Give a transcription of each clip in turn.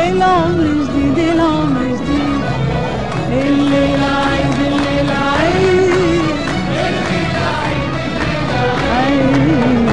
العمر جديد العمر جديد، الليلة عيد الليلة عيد، الليلة عيد الليلة عيد،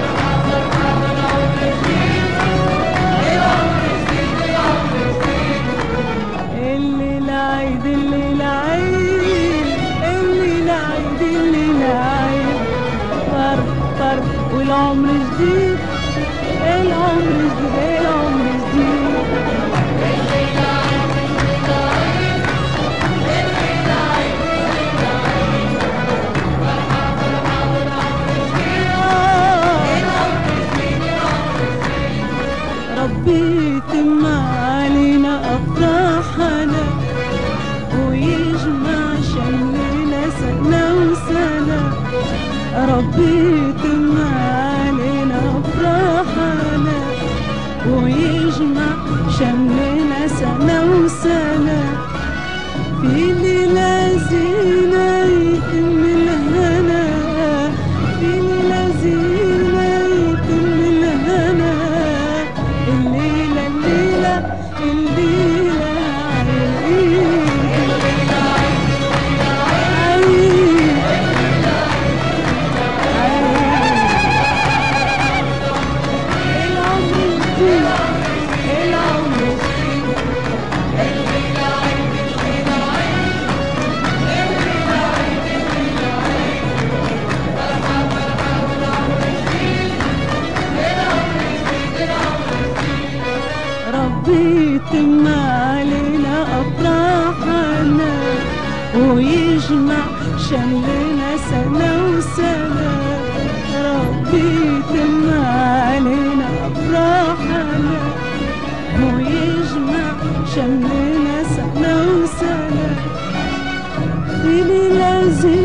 العمر جديد العمر جديد، الليلة عيد الليلة عيد، الليلة عيد الليلة عيد، فرح فرح والعمر جديد، العمر جديد العمر جديد، الليلة عيد الليلة عيد، الليلة عيد الليلة عيد، فرحة فرحة والعمر جديد، العمر جديد العمر جديد، ربي يتم علينا أفراحنا ويجمع شملنا سنة وسنة، ربي يتم علينا أفراحنا ويجمع شملنا سنة وسنة، في ليلة زينة يتم الهنا، في ليلة زينة يتم الهنا، الليلة الليلة الليلة ربي يتم علينا أفراحنا ويجمع شملنا سنة وسنة، ربي يتم علينا أفراحنا ويجمع شملنا سنة وسنة، في ليلة